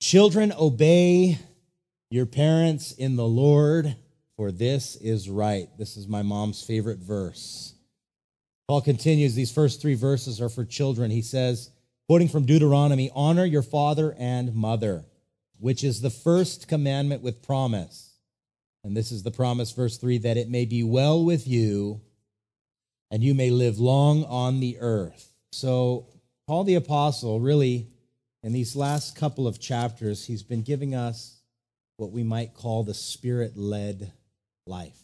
Children, obey your parents in the Lord, for this is right. This is my mom's favorite verse. Paul continues, these first three verses are for children. He says, quoting from Deuteronomy, honor your father and mother, which is the first commandment with promise. And this is the promise, verse 3, that it may be well with you and you may live long on the earth. So Paul the Apostle, really, in these last couple of chapters, he's been giving us what we might call the Spirit-led life,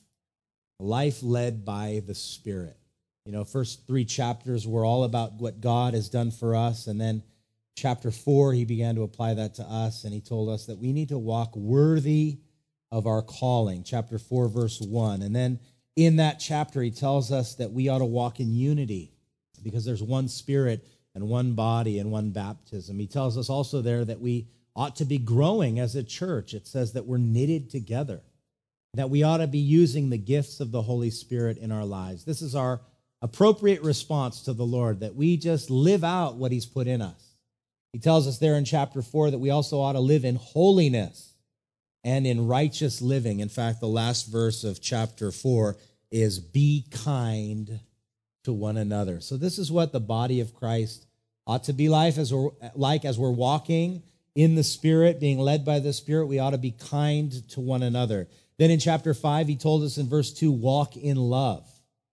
a life led by the Spirit. You know, first three chapters were all about what God has done for us, and then chapter 4, he began to apply that to us, and he told us that we need to walk worthy of our calling, chapter 4, verse 1. And then in that chapter, he tells us that we ought to walk in unity because there's one Spirit and one body and one baptism. He tells us also there that we ought to be growing as a church. It says that we're knitted together, that we ought to be using the gifts of the Holy Spirit in our lives. This is our appropriate response to the Lord, that we just live out what he's put in us. He tells us there in chapter 4 that we also ought to live in holiness and in righteous living. In fact, the last verse of chapter 4 is be kind to one another. So this is what the body of Christ ought to be like as we're walking in the Spirit, being led by the Spirit. We ought to be kind to one another. Then in chapter 5, he told us in verse 2, walk in love.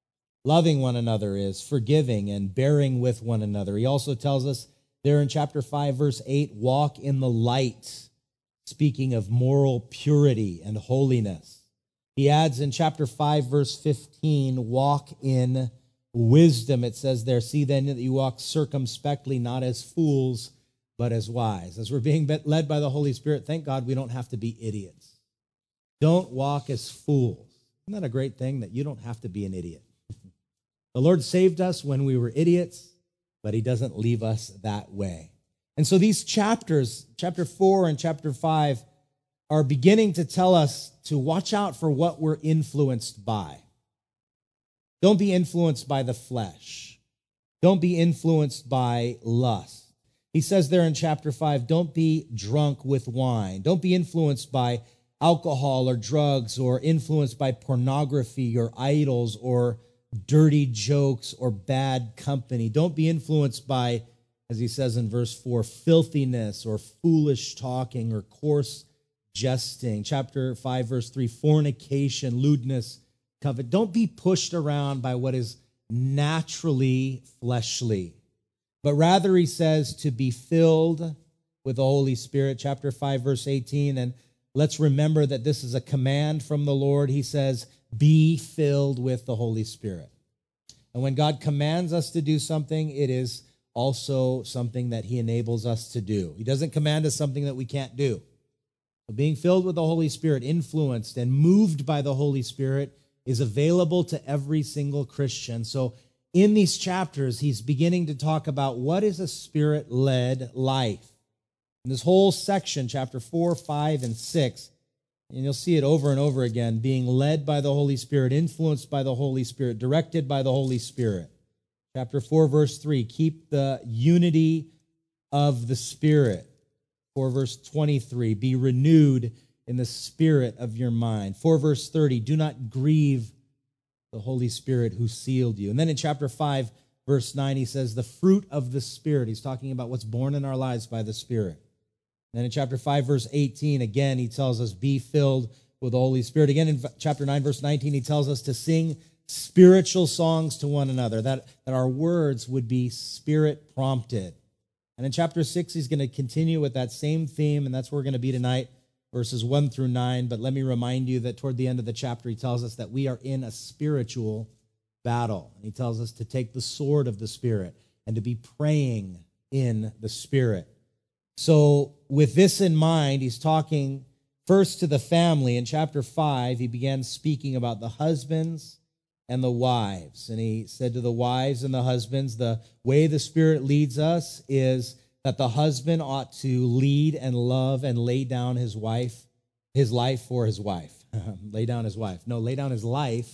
Loving one another is forgiving and bearing with one another. He also tells us there in chapter 5, verse 8, walk in the light, speaking of moral purity and holiness. He adds in chapter 5, verse 15, walk in wisdom. It says there, see then that you walk circumspectly, not as fools, but as wise. As we're being led by the Holy Spirit, thank God we don't have to be idiots. Don't walk as fools. Isn't that a great thing that you don't have to be an idiot? The Lord saved us when we were idiots, but he doesn't leave us that way. And so these chapters, chapter 4 and chapter 5, are beginning to tell us to watch out for what we're influenced by. Don't be influenced by the flesh. Don't be influenced by lust. He says there in chapter 5, don't be drunk with wine. Don't be influenced by alcohol or drugs or influenced by pornography or idols or dirty jokes or bad company. Don't be influenced by, as he says in verse 4, filthiness or foolish talking or coarse jesting. Chapter 5, verse 3, fornication, lewdness, covet. Don't be pushed around by what is naturally fleshly, but rather, he says, to be filled with the Holy Spirit. Chapter 5, verse 18, and let's remember that this is a command from the Lord. He says, be filled with the Holy Spirit. And when God commands us to do something, it is also something that he enables us to do. He doesn't command us something that we can't do. So being filled with the Holy Spirit, influenced and moved by the Holy Spirit, is available to every single Christian. So in these chapters, he's beginning to talk about what is a Spirit-led life. In this whole section, chapter 4, 5, and 6, and you'll see it over and over again, being led by the Holy Spirit, influenced by the Holy Spirit, directed by the Holy Spirit. Chapter 4, verse 3, keep the unity of the Spirit. 4, verse 23, be renewed in the spirit of your mind. 4, verse 30, do not grieve the Holy Spirit who sealed you. And then in chapter 5, verse 9, he says the fruit of the Spirit. He's talking about what's born in our lives by the Spirit. Then in chapter 5, verse 18, again, he tells us, be filled with the Holy Spirit. Again, in chapter 9, verse 19, he tells us to sing spiritual songs to one another, that our words would be Spirit-prompted. And in chapter 6, he's going to continue with that same theme, and that's where we're going to be tonight, verses 1 through 9. But let me remind you that toward the end of the chapter, he tells us that we are in a spiritual battle. And he tells us to take the sword of the Spirit and to be praying in the Spirit. So with this in mind, he's talking first to the family. In chapter 5, he began speaking about the husbands and the wives. And he said to the wives and the husbands, the way the Spirit leads us is that the husband ought to lead and love and lay down his life for his wife. Lay down his wife. No, lay down his life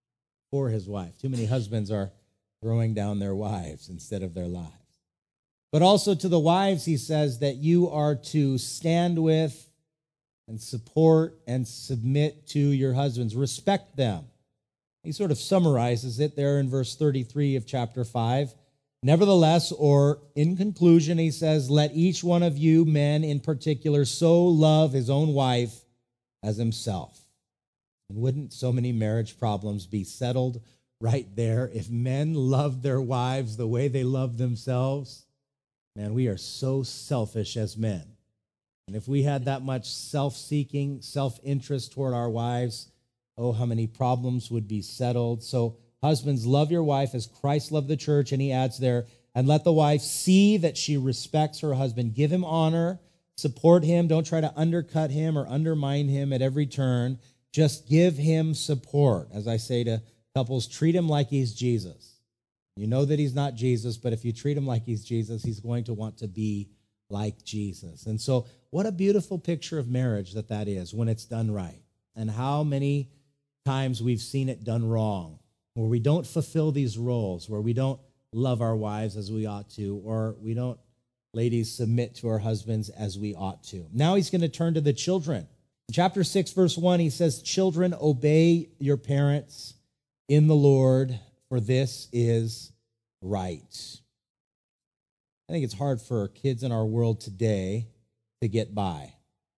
for his wife. Too many husbands are throwing down their wives instead of their lives. But also to the wives, he says that you are to stand with and support and submit to your husbands. Respect them. He sort of summarizes it there in verse 33 of chapter 5. Nevertheless, or in conclusion, he says, let each one of you, men in particular, so love his own wife as himself. And wouldn't so many marriage problems be settled right there if men loved their wives the way they love themselves? Man, we are so selfish as men. And if we had that much self-seeking, self-interest toward our wives, oh, how many problems would be settled. So husbands, love your wife as Christ loved the church. And he adds there, and let the wife see that she respects her husband. Give him honor, support him. Don't try to undercut him or undermine him at every turn. Just give him support. As I say to couples, treat him like he's Jesus. You know that he's not Jesus, but if you treat him like he's Jesus, he's going to want to be like Jesus. And so what a beautiful picture of marriage that is when it's done right. And how many times we've seen it done wrong, where we don't fulfill these roles, where we don't love our wives as we ought to, or we don't, ladies, submit to our husbands as we ought to. Now he's going to turn to the children. In chapter 6, verse 1, he says, children, obey your parents in the Lord, for this is right. I think it's hard for kids in our world today to get by.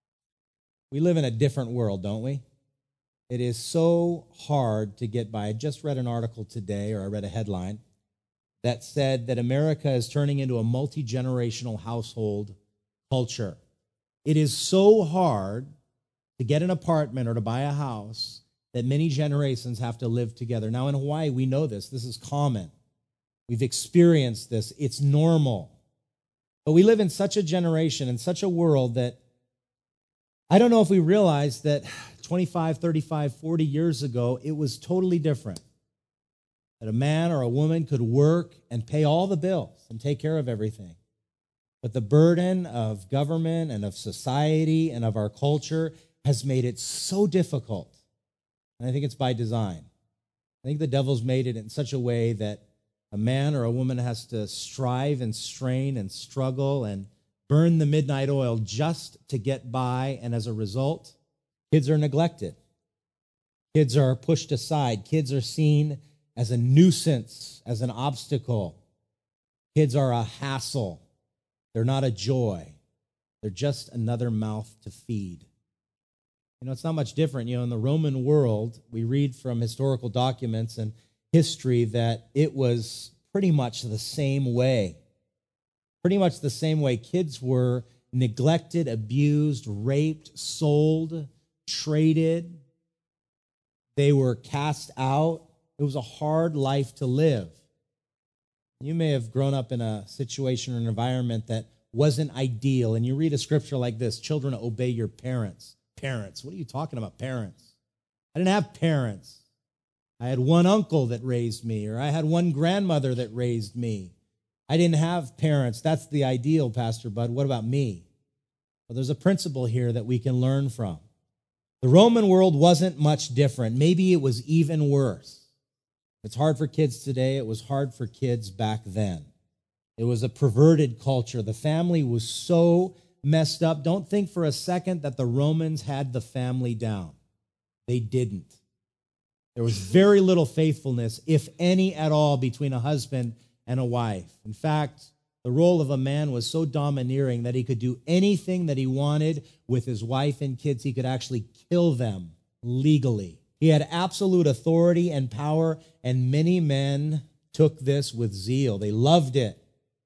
We live in a different world, don't we? It is so hard to get by. I just read an article today, or I read a headline, that said that America is turning into a multi-generational household culture. It is so hard to get an apartment or to buy a house that many generations have to live together. Now in Hawaii, we know this. This is common. We've experienced this. It's normal. But we live in such a generation, in such a world that I don't know if we realize that 25, 35, 40 years ago, it was totally different. That a man or a woman could work and pay all the bills and take care of everything. But the burden of government and of society and of our culture has made it so difficult. And I think it's by design. I think the devil's made it in such a way that a man or a woman has to strive and strain and struggle and burn the midnight oil just to get by, and as a result, kids are neglected. Kids are pushed aside. Kids are seen as a nuisance, as an obstacle. Kids are a hassle. They're not a joy. They're just another mouth to feed. You know, it's not much different. You know, in the Roman world, we read from historical documents and history that it was pretty much the same way. Pretty much the same way. Kids were neglected, abused, raped, sold, traded. They were cast out. It was a hard life to live. You may have grown up in a situation or an environment that wasn't ideal, and you read a scripture like this, children, obey your parents. Parents, what are you talking about, parents? I didn't have parents. I had one uncle that raised me, or I had one grandmother that raised me. I didn't have parents. That's the ideal, Pastor Bud. What about me? Well, there's a principle here that we can learn from. The Roman world wasn't much different. Maybe it was even worse. It's hard for kids today. It was hard for kids back then. It was a perverted culture. The family was so messed up. Don't think for a second that the Romans had the family down. They didn't. There was very little faithfulness, if any at all, between a husband and a wife. In fact, the role of a man was so domineering that he could do anything that he wanted with his wife and kids. He could actually kill them legally. He had absolute authority and power, and many men took this with zeal. They loved it.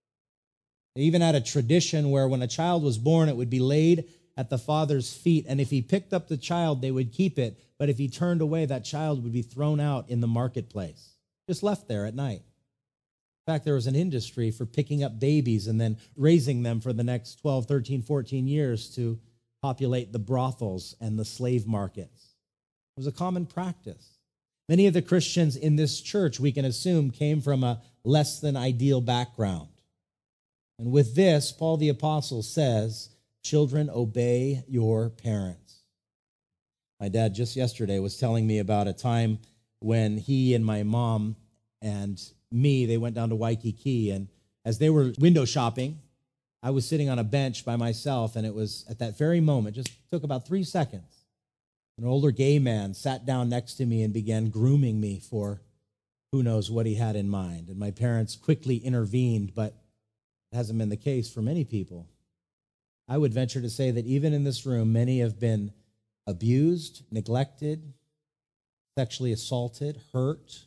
They even had a tradition where when a child was born, it would be laid at the father's feet, and if he picked up the child, they would keep it, but if he turned away, that child would be thrown out in the marketplace, just left there at night. In fact, there was an industry for picking up babies and then raising them for the next 12, 13, 14 years to populate the brothels and the slave markets. It was a common practice. Many of the Christians in this church, we can assume, came from a less than ideal background. And with this, Paul the Apostle says, children, obey your parents. My dad just yesterday was telling me about a time when he and my mom and me, they went down to Waikiki, and as they were window shopping, I was sitting on a bench by myself, and it was at that very moment, just took about 3 seconds, an older gay man sat down next to me and began grooming me for who knows what he had in mind. And my parents quickly intervened, but it hasn't been the case for many people. I would venture to say that even in this room, many have been abused, neglected, sexually assaulted, hurt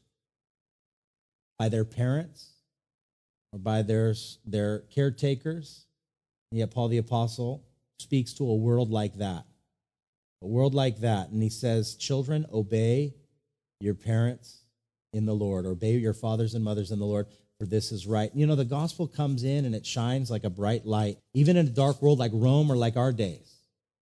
by their parents or by their caretakers. And yet Paul the Apostle speaks to a world like that. A world like that. And he says, children, obey your parents in the Lord. Obey your fathers and mothers in the Lord, for this is right. You know, the gospel comes in and it shines like a bright light, even in a dark world like Rome or like our days.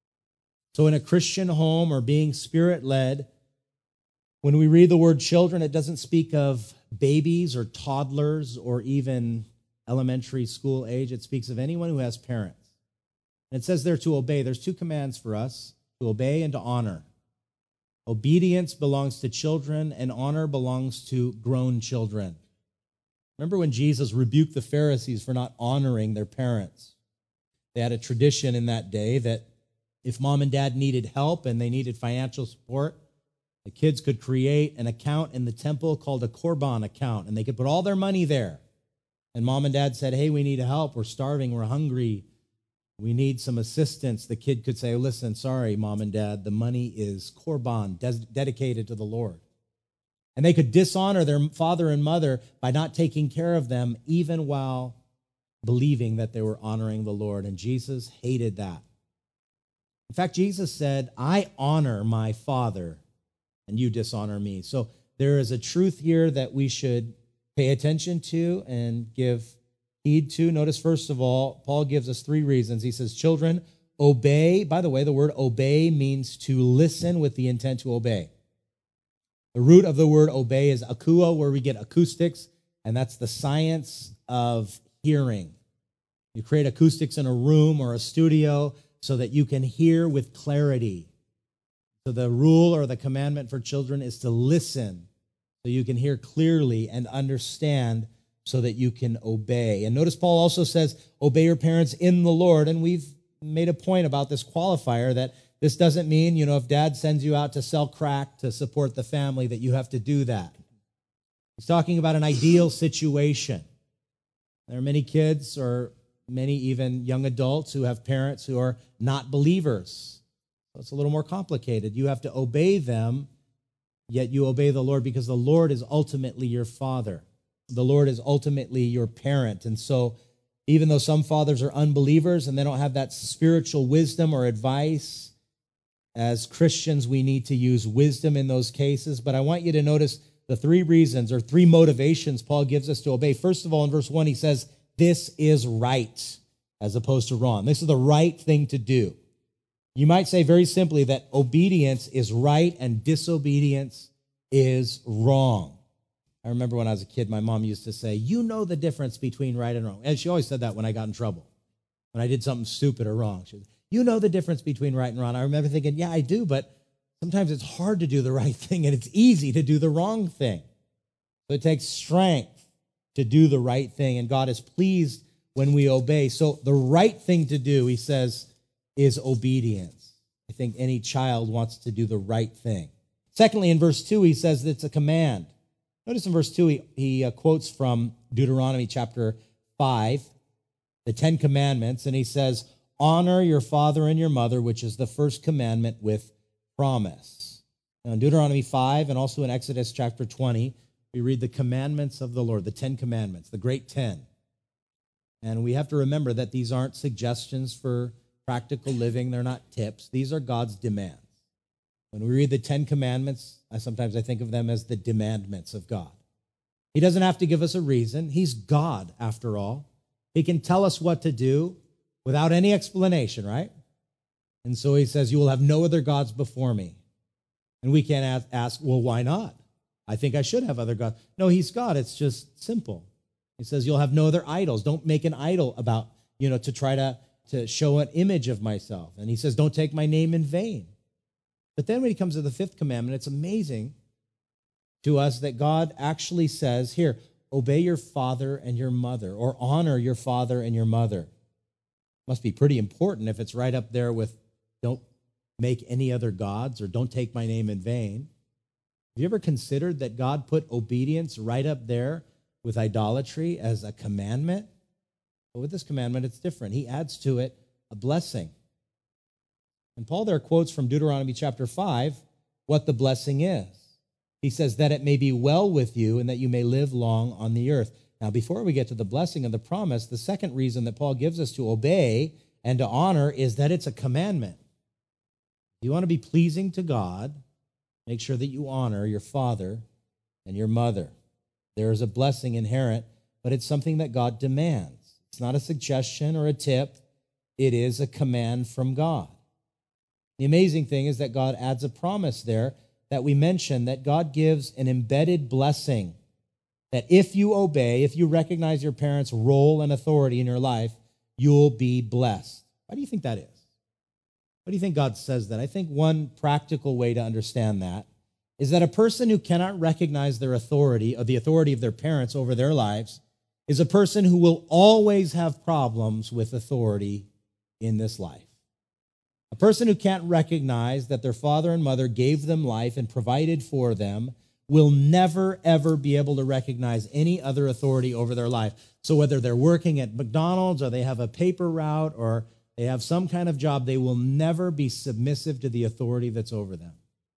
So in a Christian home or being Spirit-led, when we read the word children, it doesn't speak of babies or toddlers or even elementary school age. It speaks of anyone who has parents. And it says there to obey. There's 2 commands for us, to obey and to honor. Obedience belongs to children, and honor belongs to grown children. Remember when Jesus rebuked the Pharisees for not honoring their parents? They had a tradition in that day that if mom and dad needed help and they needed financial support, the kids could create an account in the temple called a Korban account, and they could put all their money there. And mom and dad said, hey, we need help. We're starving. We're hungry. We need some assistance. The kid could say, listen, sorry, mom and dad, the money is Korban, dedicated to the Lord. And they could dishonor their father and mother by not taking care of them, even while believing that they were honoring the Lord. And Jesus hated that. In fact, Jesus said, I honor my Father, and you dishonor me. So there is a truth here that we should pay attention to and give heed to. Notice, first of all, Paul gives us 3 reasons. He says, children, obey. By the way, the word obey means to listen with the intent to obey. The root of the word obey is akouo, where we get acoustics, and that's the science of hearing. You create acoustics in a room or a studio so that you can hear with clarity. So the rule or the commandment for children is to listen so you can hear clearly and understand so that you can obey. And notice Paul also says, obey your parents in the Lord. And we've made a point about this qualifier that this doesn't mean, if dad sends you out to sell crack to support the family, that you have to do that. He's talking about an ideal situation. There are many kids or many even young adults who have parents who are not believers. So it's a little more complicated. You have to obey them, yet you obey the Lord because the Lord is ultimately your father. The Lord is ultimately your parent. And so even though some fathers are unbelievers and they don't have that spiritual wisdom or advice, as Christians, we need to use wisdom in those cases. But I want you to notice the 3 reasons or 3 motivations Paul gives us to obey. First of all, in verse 1, he says, this is right as opposed to wrong. This is the right thing to do. You might say very simply that obedience is right and disobedience is wrong. I remember when I was a kid, my mom used to say, you know the difference between right and wrong. And she always said that when I got in trouble, when I did something stupid or wrong. She said, you know the difference between right and wrong. I remember thinking, yeah, I do, but sometimes it's hard to do the right thing and it's easy to do the wrong thing. So it takes strength to do the right thing, and God is pleased when we obey. So the right thing to do, he says, is obedience. I think any child wants to do the right thing. Secondly, in verse 2, he says that it's a command. Notice in verse 2, he quotes from Deuteronomy chapter 5, the 10 commandments, and he says, honor your father and your mother, which is the first commandment with promise. Now in Deuteronomy 5 and also in Exodus chapter 20, we read the commandments of the Lord, the 10 commandments, the great 10. And we have to remember that these aren't suggestions for practical living. They're not tips. These are God's demands. When we read the 10 commandments, I think of them as the demandments of God. He doesn't have to give us a reason. He's God, after all. He can tell us what to do without any explanation, right? And so he says, you will have no other gods before me. And we can't ask, well, why not? I think I should have other gods. No, he's God. It's just simple. He says, you'll have no other idols. Don't make an idol about, to try to show an image of myself. And he says, don't take my name in vain. But then when he comes to the 5th commandment, it's amazing to us that God actually says, here, obey your father and your mother, or honor your father and your mother. Must be pretty important if it's right up there with don't make any other gods or don't take my name in vain. Have you ever considered that God put obedience right up there with idolatry as a commandment? But with this commandment, it's different. He adds to it a blessing. And Paul there quotes from Deuteronomy chapter 5 what the blessing is. He says, that it may be well with you and that you may live long on the earth. Now, before we get to the blessing and the promise, the second reason that Paul gives us to obey and to honor is that it's a commandment. If you want to be pleasing to God, make sure that you honor your father and your mother. There is a blessing inherent, but it's something that God demands. It's not a suggestion or a tip. It is a command from God. The amazing thing is that God adds a promise there that we mentioned, that God gives an embedded blessing, that if you obey, if you recognize your parents' role and authority in your life, you'll be blessed. Why do you think that is? Why do you think God says that? I think one practical way to understand that is that a person who cannot recognize their authority, or the authority of their parents over their lives, is a person who will always have problems with authority in this life. A person who can't recognize that their father and mother gave them life and provided for them will never, ever be able to recognize any other authority over their life. So whether they're working at McDonald's or they have a paper route or they have some kind of job, they will never be submissive to the authority that's over them.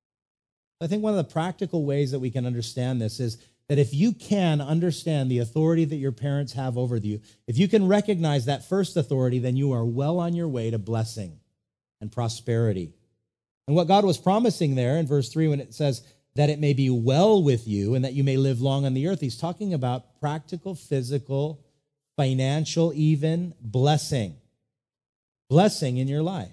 I think one of the practical ways that we can understand this is that if you can understand the authority that your parents have over you, if you can recognize that first authority, then you are well on your way to blessing and prosperity. And what God was promising there in verse 3 when it says that it may be well with you and that you may live long on the earth, he's talking about practical, physical, financial, even blessing. Blessing in your life.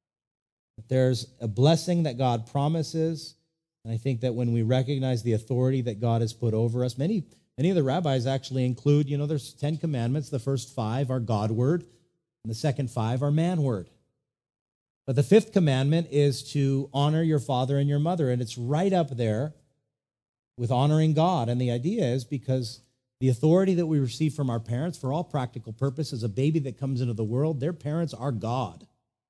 There's a blessing that God promises, and I think that when we recognize the authority that God has put over us, many of the rabbis actually include, there's 10 commandments. The first 5 are God word, and the second 5 are man word. But the 5th commandment is to honor your father and your mother, and it's right up there with honoring God. And the idea is because the authority that we receive from our parents, for all practical purposes, a baby that comes into the world, their parents are God.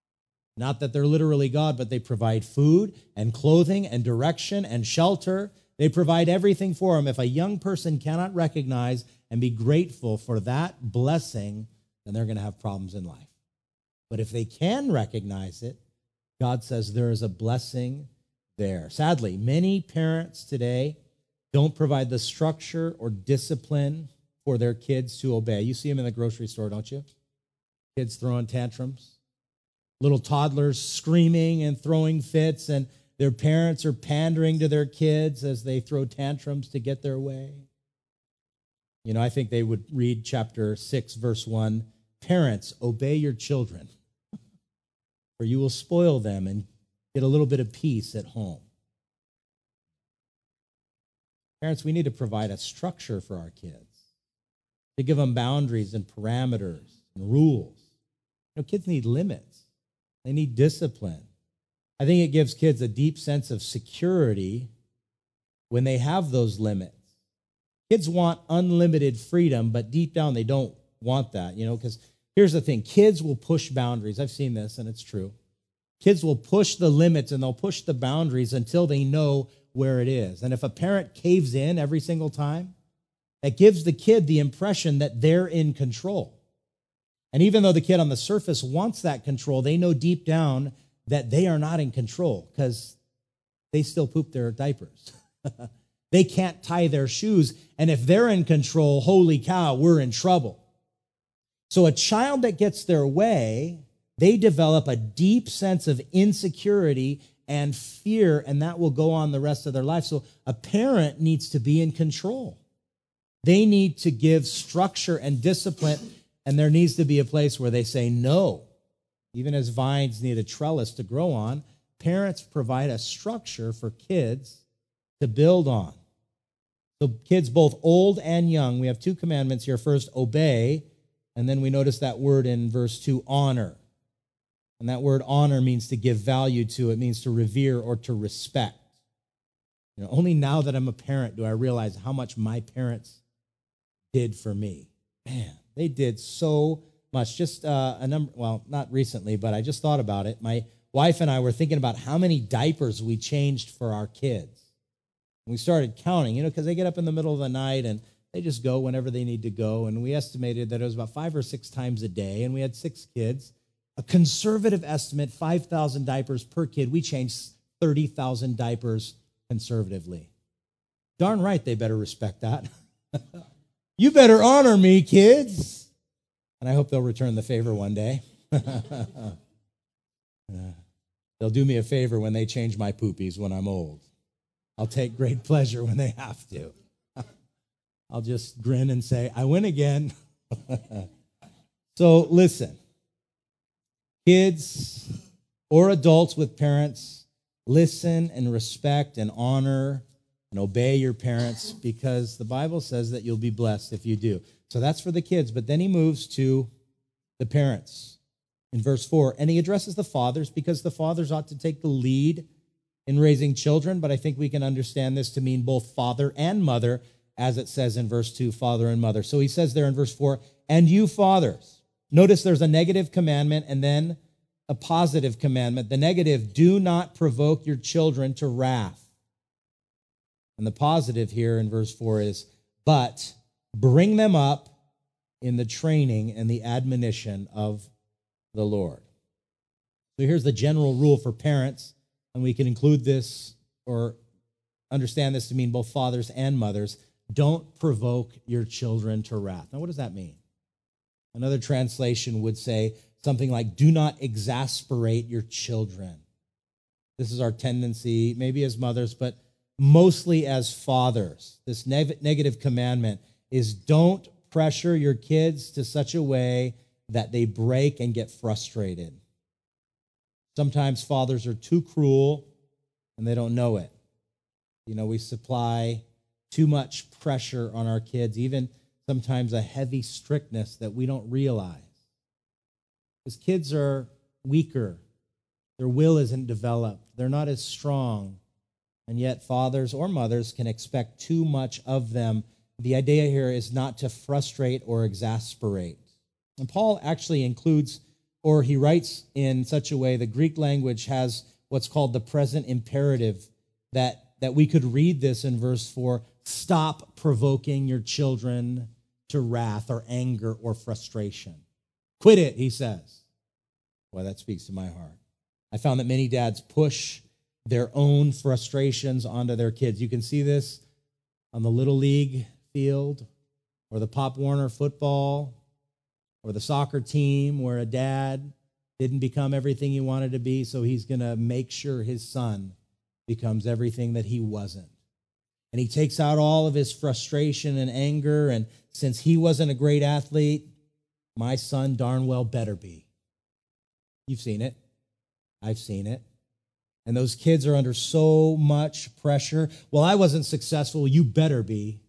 Not that they're literally God, but they provide food and clothing and direction and shelter. They provide everything for them. If a young person cannot recognize and be grateful for that blessing, then they're going to have problems in life. But if they can recognize it, God says there is a blessing there. Sadly, many parents today don't provide the structure or discipline for their kids to obey. You see them in the grocery store, don't you? Kids throwing tantrums. Little toddlers screaming and throwing fits, and their parents are pandering to their kids as they throw tantrums to get their way. I think they would read chapter 6, verse 1, "Parents, obey your children, for you will spoil them and get a little bit of peace at home." Parents, we need to provide a structure for our kids, to give them boundaries and parameters and rules. Kids need limits. They need discipline. I think it gives kids a deep sense of security when they have those limits. Kids want unlimited freedom, but deep down they don't want that, because here's the thing. Kids will push boundaries. I've seen this, and it's true. Kids will push the limits, and they'll push the boundaries until they know where it is. And if a parent caves in every single time, that gives the kid the impression that they're in control. And even though the kid on the surface wants that control, they know deep down that they are not in control because they still poop their diapers. They can't tie their shoes. And if they're in control, holy cow, we're in trouble. So a child that gets their way, they develop a deep sense of insecurity and fear, and that will go on the rest of their life. So a parent needs to be in control. They need to give structure and discipline, and there needs to be a place where they say no. Even as vines need a trellis to grow on, parents provide a structure for kids to build on. So kids both old and young, we have 2 commandments here. First, obey, and then we notice that word in verse 2, honor. And that word honor means to give value to. It means to revere or to respect. Only now that I'm a parent do I realize how much my parents did for me. Man, they did so much. Just a number, well, not recently, but I just thought about it. My wife and I were thinking about how many diapers we changed for our kids. We started counting, because they get up in the middle of the night and they just go whenever they need to go. And we estimated that it was about 5 or 6 times a day, and we had 6 kids. A conservative estimate, 5,000 diapers per kid. We changed 30,000 diapers conservatively. Darn right they better respect that. You better honor me, kids. And I hope they'll return the favor one day. They'll do me a favor when they change my poopies when I'm old. I'll take great pleasure when they have to. I'll just grin and say, I win again. So listen, kids or adults with parents, listen and respect and honor and obey your parents, because the Bible says that you'll be blessed if you do. So that's for the kids. But then he moves to the parents in verse 4. And he addresses the fathers, because the fathers ought to take the lead in raising children. But I think we can understand this to mean both father and mother, as it says in verse 2, father and mother. So he says there in verse 4, and you fathers. Notice there's a negative commandment and then a positive commandment. The negative, do not provoke your children to wrath. And the positive here in verse 4 is, but bring them up in the training and the admonition of the Lord. So here's the general rule for parents, and we can include this or understand this to mean both fathers and mothers. Don't provoke your children to wrath. Now, what does that mean? Another translation would say something like, do not exasperate your children. This is our tendency, maybe as mothers, but mostly as fathers. This negative commandment is don't pressure your kids to such a way that they break and get frustrated. Sometimes fathers are too cruel and they don't know it. We supply too much pressure on our kids, even sometimes a heavy strictness that we don't realize. Because kids are weaker. Their will isn't developed. They're not as strong. And yet fathers or mothers can expect too much of them. The idea here is not to frustrate or exasperate. And Paul actually includes, or he writes in such a way, the Greek language has what's called the present imperative, that we could read this in verse 4, stop provoking your children to wrath or anger or frustration. Quit it, he says. Boy, that speaks to my heart. I found that many dads push their own frustrations onto their kids. You can see this on the Little League field or the Pop Warner football or the soccer team, where a dad didn't become everything he wanted to be, so he's going to make sure his son becomes everything that he wasn't. And he takes out all of his frustration and anger, and since he wasn't a great athlete, my son darn well better be. You've seen it. I've seen it. And those kids are under so much pressure. Well, I wasn't successful. You better be.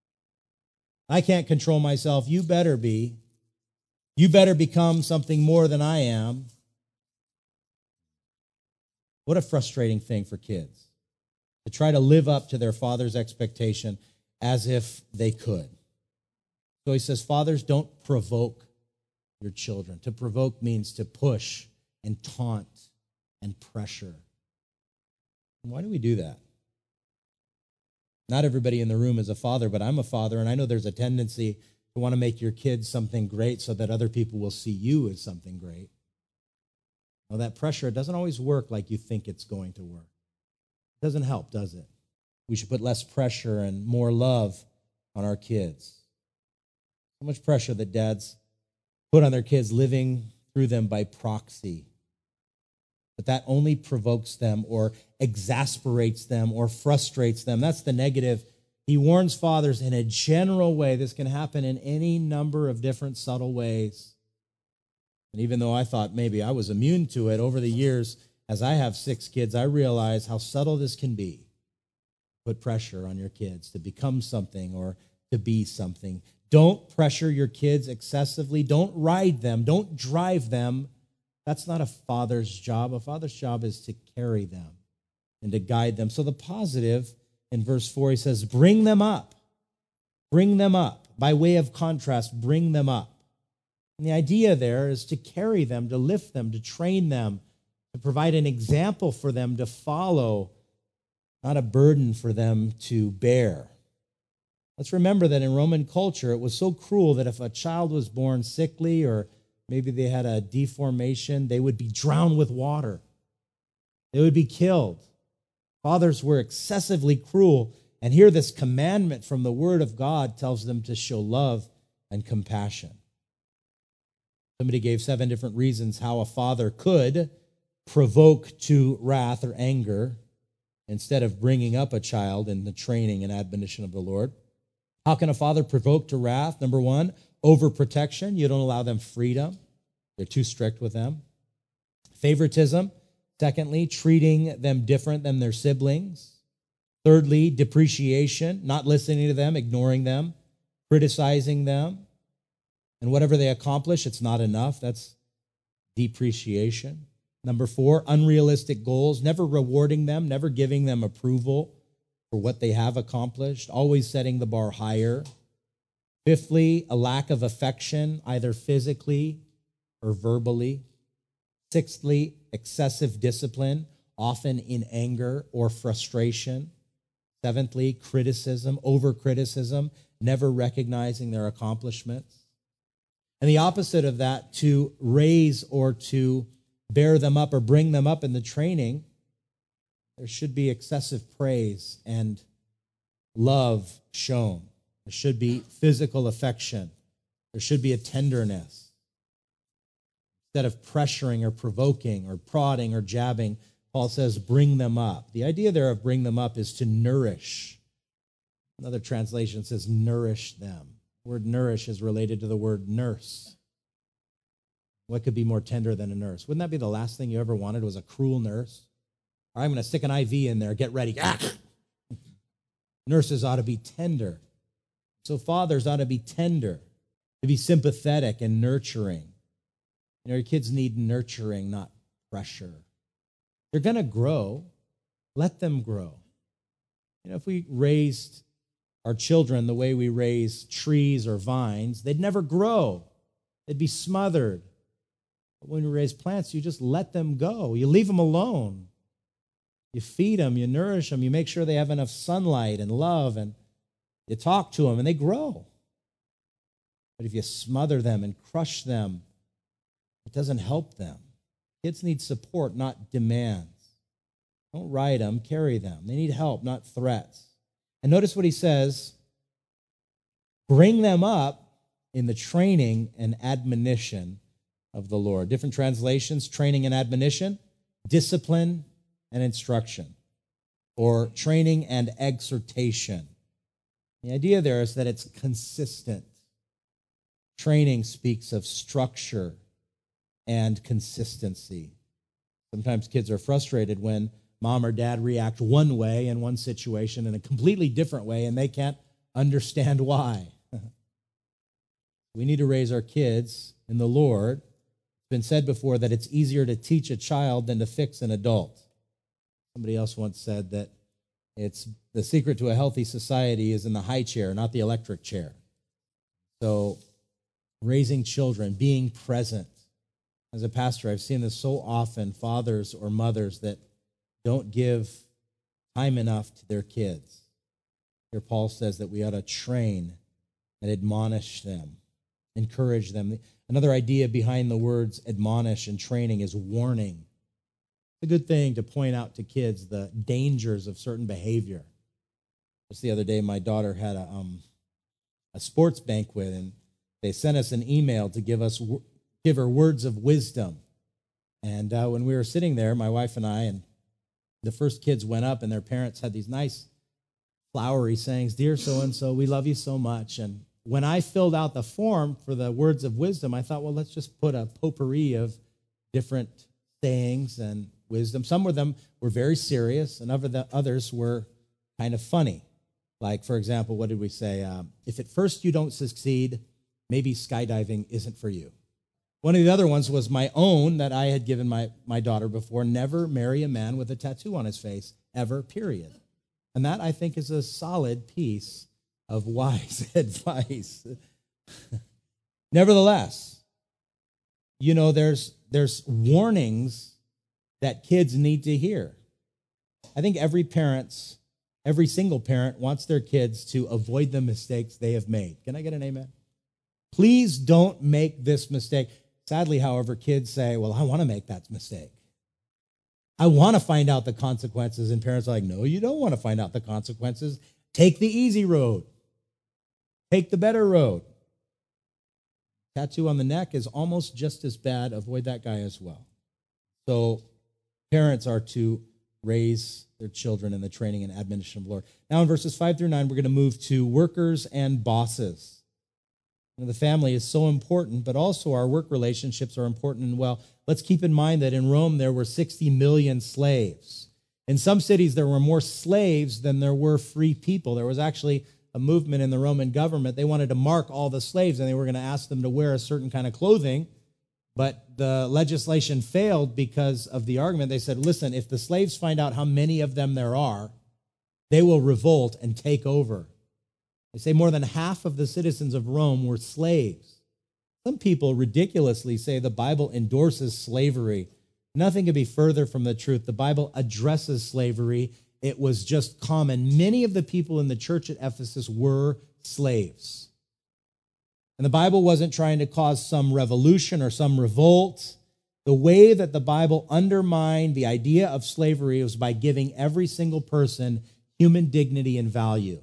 I can't control myself. You better be. You better become something more than I am. What a frustrating thing for kids to try to live up to their father's expectation as if they could. So he says, fathers, don't provoke your children. To provoke means to push and taunt and pressure. And why do we do that? Not everybody in the room is a father, but I'm a father, and I know there's a tendency to want to make your kids something great so that other people will see you as something great. Now, that pressure, it doesn't always work like you think it's going to work. It doesn't help, does it? We should put less pressure and more love on our kids. So much pressure that dads put on their kids, living through them by proxy. But that only provokes them or exasperates them or frustrates them. That's the negative. He warns fathers in a general way. This can happen in any number of different subtle ways. And even though I thought maybe I was immune to it, over the years, as I have 6 kids, I realize how subtle this can be. Put pressure on your kids to become something or to be something. Don't pressure your kids excessively. Don't ride them. Don't drive them. That's not a father's job. A father's job is to carry them and to guide them. So the positive in verse 4, he says, bring them up. Bring them up. By way of contrast, bring them up. And the idea there is to carry them, to lift them, to train them, to provide an example for them to follow, not a burden for them to bear. Let's remember that in Roman culture, it was so cruel that if a child was born sickly or maybe they had a deformation, they would be drowned with water. They would be killed. Fathers were excessively cruel. And here this commandment from the Word of God tells them to show love and compassion. Somebody gave 7 different reasons how a father could provoke to wrath or anger instead of bringing up a child in the training and admonition of the Lord. How can a father provoke to wrath? Number 1, overprotection. You don't allow them freedom. They're too strict with them. Favoritism. Secondly, treating them different than their siblings. Thirdly, depreciation, not listening to them, ignoring them, criticizing them. And whatever they accomplish, it's not enough. That's depreciation. Number 4, unrealistic goals, never rewarding them, never giving them approval for what they have accomplished, always setting the bar higher. Fifthly, a lack of affection, either physically or verbally. Sixthly, excessive discipline, often in anger or frustration. Seventhly, criticism, over-criticism, never recognizing their accomplishments. And the opposite of that, to raise or to bear them up or bring them up in the training, there should be excessive praise and love shown. There should be physical affection. There should be a tenderness. Instead of pressuring or provoking or prodding or jabbing, Paul says, bring them up. The idea there of bring them up is to nourish. Another translation says nourish them. The word nourish is related to the word nurse. What could be more tender than a nurse? Wouldn't that be the last thing you ever wanted was a cruel nurse? All right, I'm going to stick an IV in there. Get ready. Nurses ought to be tender. So fathers ought to be tender, to be sympathetic and nurturing. You know, your kids need nurturing, not pressure. They're going to grow. Let them grow. You know, if we raised our children the way we raise trees or vines, they'd never grow. They'd be smothered. But when we raise plants, you just let them go. You leave them alone. You feed them, you nourish them, you make sure they have enough sunlight and love, and you talk to them, and they grow. But if you smother them and crush them, it doesn't help them. Kids need support, not demands. Don't ride them, carry them. They need help, not threats. And notice what he says, bring them up in the training and admonition of the Lord. Different translations, training and admonition, discipline and instruction, or training and exhortation. The idea there is that it's consistent. Training speaks of structure and consistency. Sometimes kids are frustrated when mom or dad react one way in one situation in a completely different way, and they can't understand why. We need to raise our kids in the Lord. It's been said before that it's easier to teach a child than to fix an adult. Somebody else once said that it's the secret to a healthy society is in the high chair, not the electric chair. So raising children, being present. As a pastor, I've seen this so often, fathers or mothers that don't give time enough to their kids. Here Paul says that we ought to train and admonish them, encourage them. Another idea behind the words admonish and training is warning. It's a good thing to point out to kids the dangers of certain behavior. Just the other day, my daughter had a sports banquet, and they sent us an email to give her words of wisdom. And when we were sitting there, my wife and I, and the first kids went up, and their parents had these nice flowery sayings, "Dear so-and-so, we love you so much." And when I filled out the form for the words of wisdom, I thought, well, let's just put a potpourri of different sayings and wisdom. Some of them were very serious, and others were kind of funny. Like, for example, what did we say? If at first you don't succeed, maybe skydiving isn't for you. One of the other ones was my own that I had given my daughter before, never marry a man with a tattoo on his face, ever, period. And that, I think, is a solid piece of wise advice. Nevertheless, there's warnings that kids need to hear. I think every single parent wants their kids to avoid the mistakes they have made. Can I get an amen? Please don't make this mistake. Sadly, however, kids say, well, I want to make that mistake. I want to find out the consequences. And parents are like, no, you don't want to find out the consequences. Take the easy road. Take the better road. Tattoo on the neck is almost just as bad. Avoid that guy as well. So parents are to raise their children in the training and admonition of the Lord. Now in verses 5 through 9, we're going to move to workers and bosses. The family is so important, but also our work relationships are important. And well, let's keep in mind that in Rome there were 60 million slaves. In some cities there were more slaves than there were free people. There was actually a movement in the Roman government. They wanted to mark all the slaves, and they were going to ask them to wear a certain kind of clothing. But the legislation failed because of the argument. They said, listen, if the slaves find out how many of them there are, they will revolt and take over. They say more than half of the citizens of Rome were slaves. Some people ridiculously say the Bible endorses slavery. Nothing could be further from the truth. The Bible addresses slavery. It was just common. Many of the people in the church at Ephesus were slaves. And the Bible wasn't trying to cause some revolution or some revolt. The way that the Bible undermined the idea of slavery was by giving every single person human dignity and value.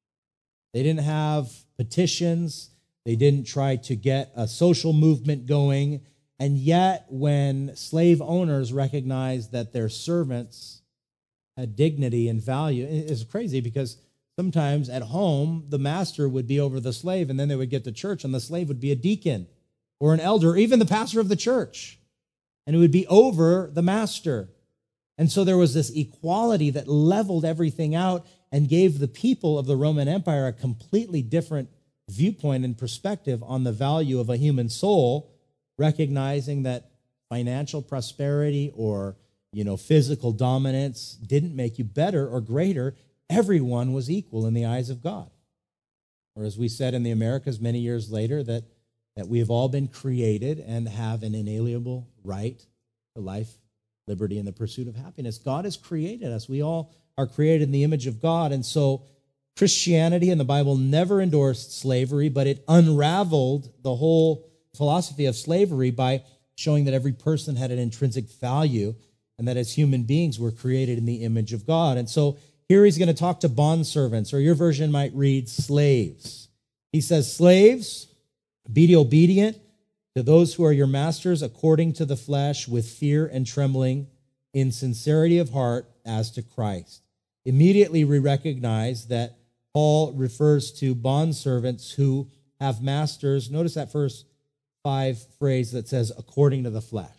They didn't have petitions. They didn't try to get a social movement going. And yet, when slave owners recognized that their servants had dignity and value, it's crazy because sometimes at home, the master would be over the slave, and then they would get to church, and the slave would be a deacon or an elder, or even the pastor of the church. And it would be over the master. And so there was this equality that leveled everything out and gave the people of the Roman Empire a completely different viewpoint and perspective on the value of a human soul, recognizing that financial prosperity or, physical dominance didn't make you better or greater. Everyone was equal in the eyes of God. Or as we said in the Americas many years later, that we have all been created and have an inalienable right to life, liberty, and the pursuit of happiness. God has created us. We all are created in the image of God. And so Christianity and the Bible never endorsed slavery, but it unraveled the whole philosophy of slavery by showing that every person had an intrinsic value and that as human beings we're created in the image of God. And so here he's going to talk to bondservants, or your version might read slaves. He says, slaves, be obedient to those who are your masters according to the flesh, with fear and trembling, in sincerity of heart as to Christ. Immediately we recognize that Paul refers to bondservants who have masters. Notice that first 5 phrase that says, according to the flesh.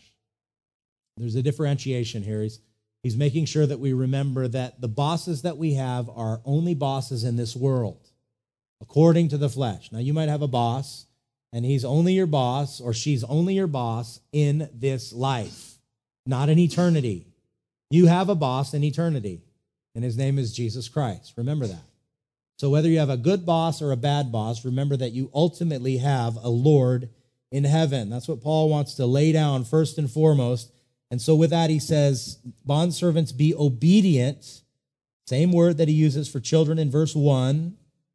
There's a differentiation here. He's making sure that we remember that the bosses that we have are only bosses in this world, according to the flesh. Now, you might have a boss, and he's only your boss, or she's only your boss in this life, not in eternity. You have a boss in eternity, and his name is Jesus Christ. Remember that. So whether you have a good boss or a bad boss, remember that you ultimately have a Lord in heaven. That's what Paul wants to lay down first and foremost. And so with that, he says, bondservants, be obedient. Same word that he uses for children in verse 1.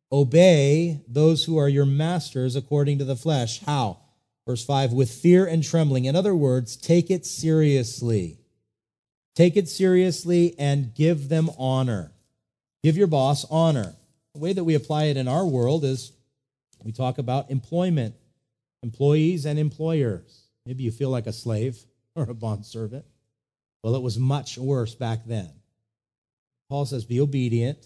Obey those who are your masters according to the flesh. How? Verse 5, with fear and trembling. In other words, take it seriously. Take it seriously and give them honor. Give your boss honor. The way that we apply it in our world is we talk about employment, employees and employers. Maybe you feel like a slave or a bondservant. Well, it was much worse back then. Paul says, be obedient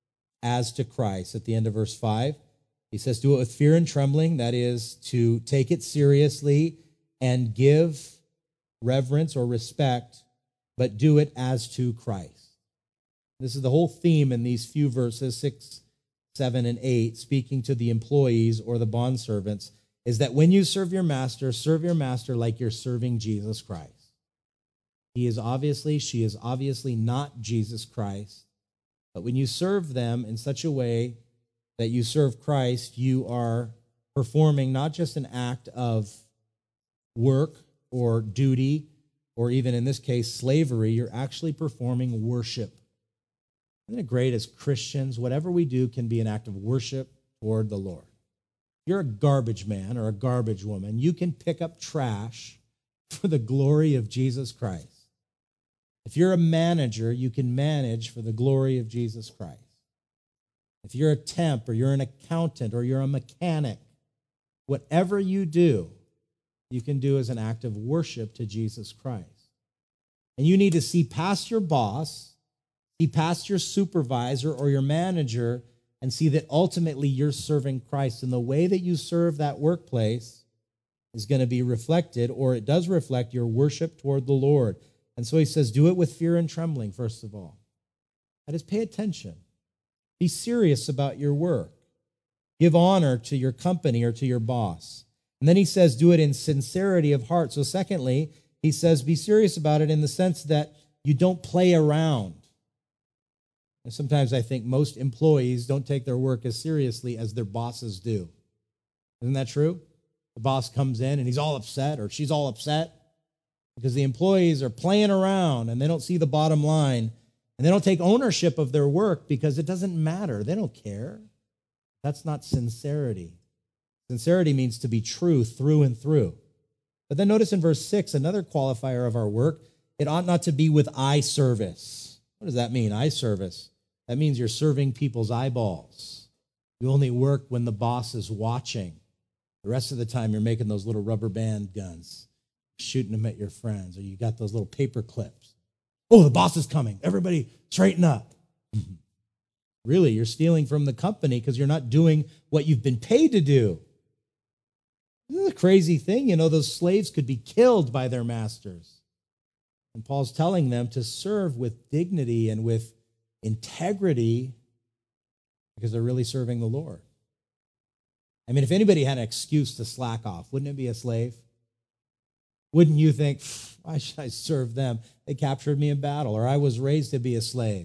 as to Christ. At the end of verse 5, he says, do it with fear and trembling. That is, to take it seriously and give reverence or respect, but do it as to Christ. This is the whole theme in these few verses, 6, 7, and 8, speaking to the employees or the bondservants, is that when you serve your master like you're serving Jesus Christ. She is obviously not Jesus Christ, but when you serve them in such a way that you serve Christ, you are performing not just an act of work or duty, or even in this case, slavery, you're actually performing worship. Isn't it great as Christians, whatever we do can be an act of worship toward the Lord. If you're a garbage man or a garbage woman, you can pick up trash for the glory of Jesus Christ. If you're a manager, you can manage for the glory of Jesus Christ. If you're a temp or you're an accountant or you're a mechanic, whatever you do, you can do as an act of worship to Jesus Christ. And you need to see past your boss, see past your supervisor or your manager, and see that ultimately you're serving Christ. And the way that you serve that workplace is going to be reflected, or it does reflect your worship toward the Lord. And so he says, do it with fear and trembling, first of all. That is, pay attention. Be serious about your work. Give honor to your company or to your boss. And then he says, do it in sincerity of heart. So secondly, he says, be serious about it in the sense that you don't play around. And sometimes I think most employees don't take their work as seriously as their bosses do. Isn't that true? The boss comes in and he's all upset or she's all upset because the employees are playing around and they don't see the bottom line and they don't take ownership of their work because it doesn't matter. They don't care. That's not sincerity. Sincerity means to be true through and through. But then notice in verse 6, another qualifier of our work, it ought not to be with eye service. What does that mean, eye service? That means you're serving people's eyeballs. You only work when the boss is watching. The rest of the time, you're making those little rubber band guns, shooting them at your friends, or you got those little paper clips. Oh, the boss is coming. Everybody straighten up. Really, you're stealing from the company because you're not doing what you've been paid to do. Isn't it a crazy thing? You know, those slaves could be killed by their masters. And Paul's telling them to serve with dignity and with integrity because they're really serving the Lord. I mean, if anybody had an excuse to slack off, wouldn't it be a slave? Wouldn't you think, why should I serve them? They captured me in battle, or I was raised to be a slave.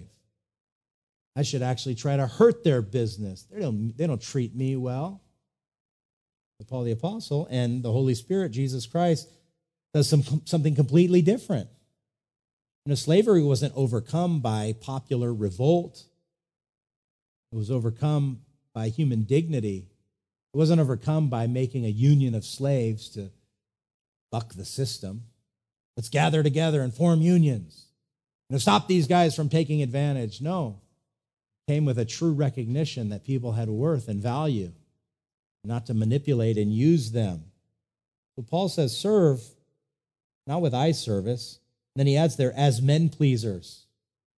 I should actually try to hurt their business. They don't treat me well. But Paul the Apostle and the Holy Spirit, Jesus Christ, does something completely different. You know, slavery wasn't overcome by popular revolt. It was overcome by human dignity. It wasn't overcome by making a union of slaves to buck the system. Let's gather together and form unions. Stop these guys from taking advantage. No. It came with a true recognition that people had worth and value, not to manipulate and use them. So Paul says, serve, not with eye service. And then he adds there, as men pleasers.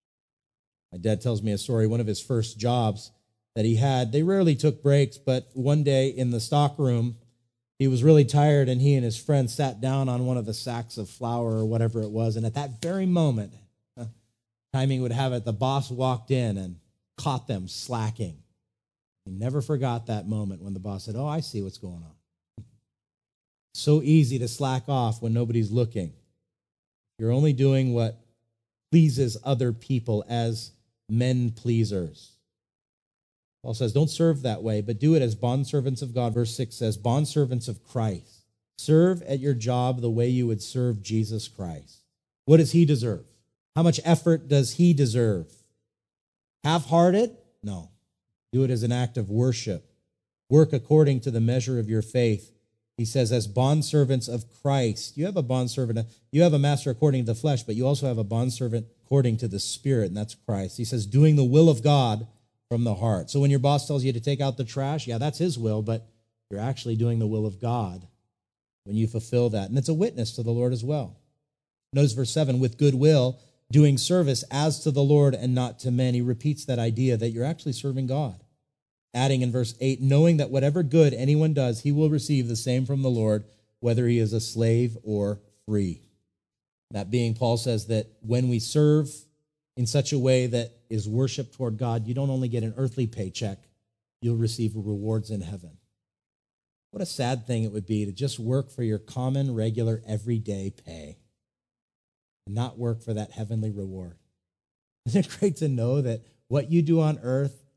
My dad tells me a story, one of his first jobs that he had. They rarely took breaks, but one day in the stock room, he was really tired, and he and his friend sat down on one of the sacks of flour or whatever it was, and at that very moment, timing would have it, the boss walked in and caught them slacking. He never forgot that moment when the boss said, oh, I see what's going on. So easy to slack off when nobody's looking. You're only doing what pleases other people as men pleasers. Paul says, don't serve that way, but do it as bondservants of God. Verse 6 says, bondservants of Christ. Serve at your job the way you would serve Jesus Christ. What does he deserve? How much effort does he deserve? Half-hearted? No. Do it as an act of worship. Work according to the measure of your faith. He says, as bondservants of Christ. You have a bondservant, you have a master according to the flesh, but you also have a bondservant according to the Spirit, and that's Christ. He says, doing the will of God from the heart. So when your boss tells you to take out the trash, yeah, that's his will, but you're actually doing the will of God when you fulfill that. And it's a witness to the Lord as well. Notice verse 7, with goodwill, doing service as to the Lord and not to men. He repeats that idea that you're actually serving God. Adding in verse 8, knowing that whatever good anyone does, he will receive the same from the Lord, whether he is a slave or free. That being, Paul says that when we serve in such a way that is worship toward God, you don't only get an earthly paycheck, you'll receive rewards in heaven. What a sad thing it would be to just work for your common, regular, everyday pay and not work for that heavenly reward. Isn't it great to know that what you do on earth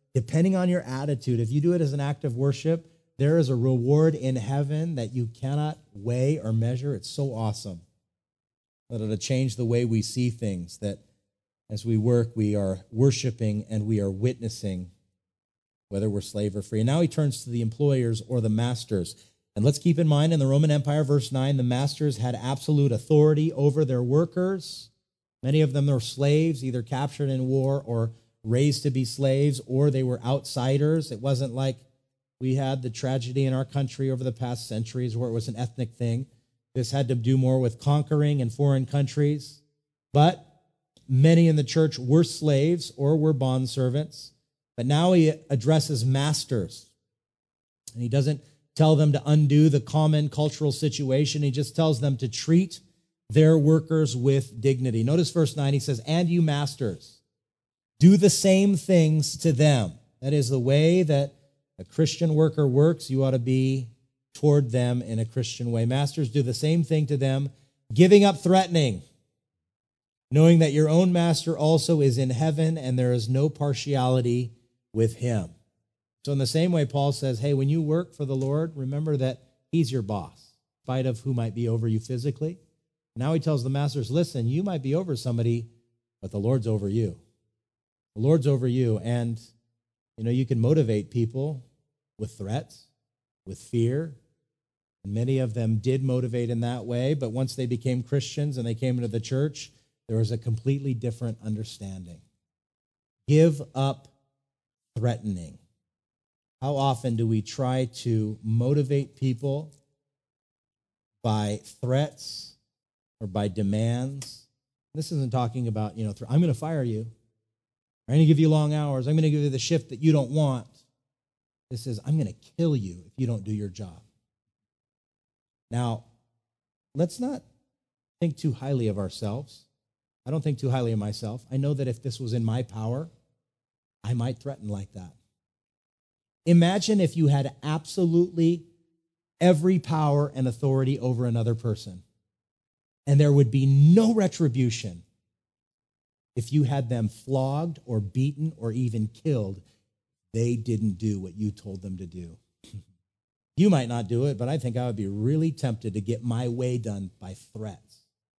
depending on your attitude, if you do it as an act of worship, there is a reward in heaven that you cannot weigh or measure. It's so awesome. That it'll change the way we see things, that as we work, we are worshiping and we are witnessing, whether we're slave or free. And now he turns to the employers or the masters. And let's keep in mind, in the Roman Empire, verse 9, the masters had absolute authority over their workers. Many of them were slaves, either captured in war or raised to be slaves, or they were outsiders. It wasn't like we had the tragedy in our country over the past centuries where it was an ethnic thing. This had to do more with conquering in foreign countries. But many in the church were slaves or were bondservants. But now he addresses masters. And he doesn't tell them to undo the common cultural situation. He just tells them to treat their workers with dignity. Notice verse 9, he says, "And you masters, do the same things to them." That is the way that a Christian worker works. You ought to be toward them in a Christian way. Masters, do the same thing to them, giving up threatening, knowing that your own master also is in heaven and there is no partiality with him. So in the same way, Paul says, hey, when you work for the Lord, remember that he's your boss, in spite of who might be over you physically. Now he tells the masters, listen, you might be over somebody, but the Lord's over you. The Lord's over you, and you can motivate people with threats, with fear. And many of them did motivate in that way, but once they became Christians and they came into the church, there was a completely different understanding. Give up threatening. How often do we try to motivate people by threats or by demands? This isn't talking about, I'm going to fire you. I'm going to give you long hours. I'm going to give you the shift that you don't want. This is, I'm going to kill you if you don't do your job. Now, let's not think too highly of ourselves. I don't think too highly of myself. I know that if this was in my power, I might threaten like that. Imagine if you had absolutely every power and authority over another person, and there would be no retribution if you had them flogged or beaten or even killed. They didn't do what you told them to do. You might not do it, but I think I would be really tempted to get my way done by threats.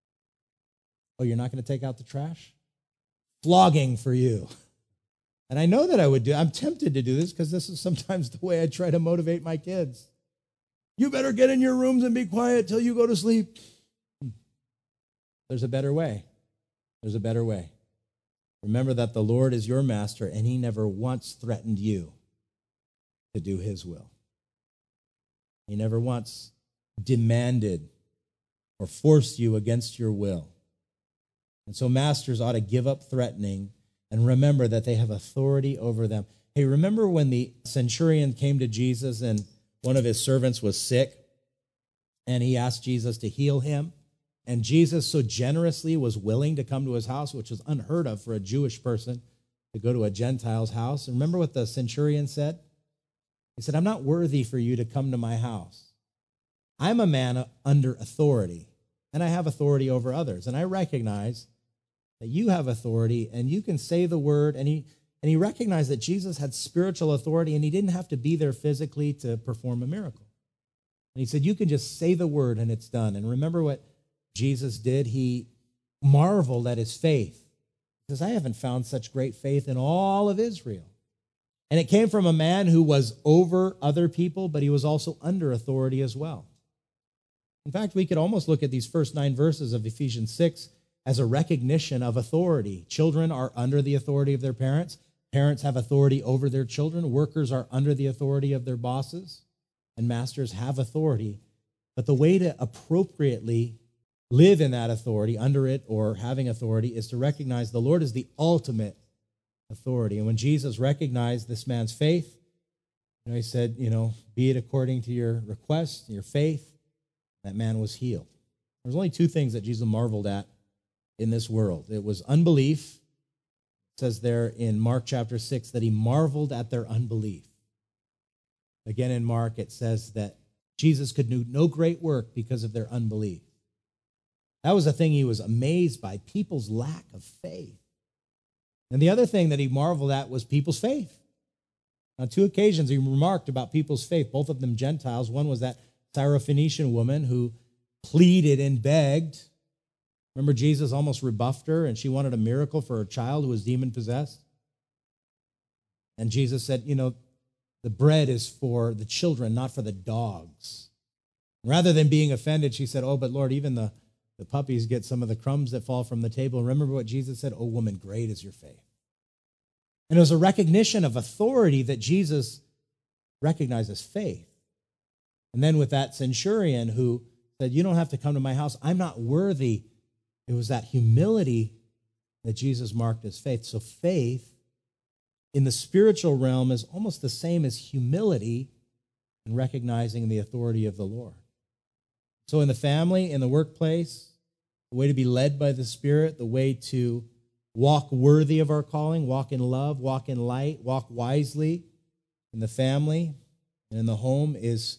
Oh, you're not going to take out the trash? Flogging for you. And I know that I would do. I'm tempted to do this because this is sometimes the way I try to motivate my kids. You better get in your rooms and be quiet till you go to sleep. There's a better way. There's a better way. Remember that the Lord is your master, and he never once threatened you to do his will. He never once demanded or forced you against your will. And so masters ought to give up threatening and remember that they have authority over them. Hey, remember when the centurion came to Jesus and one of his servants was sick and he asked Jesus to heal him? And Jesus so generously was willing to come to his house, which was unheard of for a Jewish person to go to a Gentile's house. And remember what the centurion said? He said, I'm not worthy for you to come to my house. I'm a man under authority, and I have authority over others. And I recognize that you have authority, and you can say the word. And he recognized that Jesus had spiritual authority, and he didn't have to be there physically to perform a miracle. And he said, you can just say the word, and it's done. And remember what Jesus did? He marveled at his faith. He says, I haven't found such great faith in all of Israel. And it came from a man who was over other people, but he was also under authority as well. In fact, we could almost look at these first 9 verses of Ephesians 6 as a recognition of authority. Children are under the authority of their parents. Parents have authority over their children. Workers are under the authority of their bosses. And masters have authority. But the way to appropriately live in that authority, under it or having authority, is to recognize the Lord is the ultimate authority. And when Jesus recognized this man's faith, he said, be it according to your request, your faith, that man was healed. There's only 2 things that Jesus marveled at in this world. It was unbelief. It says there in Mark chapter 6 that he marveled at their unbelief. Again, in Mark, it says that Jesus could do no great work because of their unbelief. That was the thing he was amazed by, people's lack of faith. And the other thing that he marveled at was people's faith. On 2 occasions, he remarked about people's faith, both of them Gentiles. One was that Syrophoenician woman who pleaded and begged. Remember, Jesus almost rebuffed her, and she wanted a miracle for her child who was demon-possessed. And Jesus said, the bread is for the children, not for the dogs. Rather than being offended, she said, but Lord, even the puppies get some of the crumbs that fall from the table. Remember what Jesus said? Oh, woman, great is your faith. And it was a recognition of authority that Jesus recognized as faith. And then with that centurion who said, you don't have to come to my house. I'm not worthy. It was that humility that Jesus marked as faith. So faith in the spiritual realm is almost the same as humility and recognizing the authority of the Lord. So in the family, in the workplace, the way to be led by the Spirit, the way to walk worthy of our calling, walk in love, walk in light, walk wisely in the family and in the home is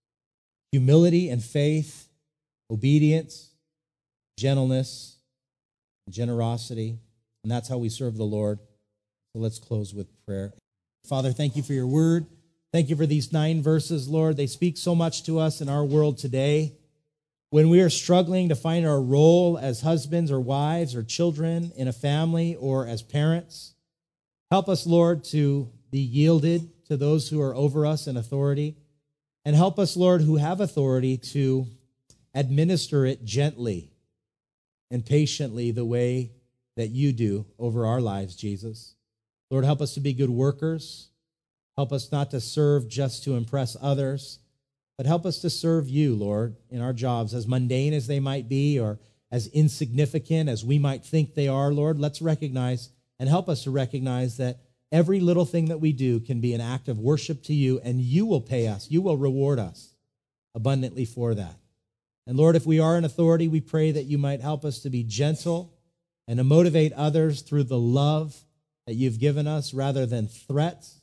humility and faith, obedience, gentleness, and generosity. And that's how we serve the Lord. So let's close with prayer. Father, thank you for your word. Thank you for these 9 verses, Lord. They speak so much to us in our world today. When we are struggling to find our role as husbands or wives or children in a family or as parents, help us, Lord, to be yielded to those who are over us in authority. And help us, Lord, who have authority to administer it gently and patiently the way that you do over our lives, Jesus. Lord, help us to be good workers. Help us not to serve just to impress others, but help us to serve you, Lord, in our jobs, as mundane as they might be or as insignificant as we might think they are, Lord. Let's recognize and help us to recognize that every little thing that we do can be an act of worship to you, and you will pay us. You will reward us abundantly for that. And Lord, if we are in authority, we pray that you might help us to be gentle and to motivate others through the love that you've given us rather than threats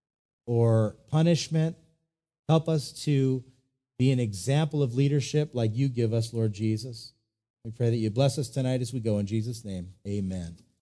or punishment. Help us to be an example of leadership like you give us, Lord Jesus. We pray that you bless us tonight as we go. In Jesus' name, amen.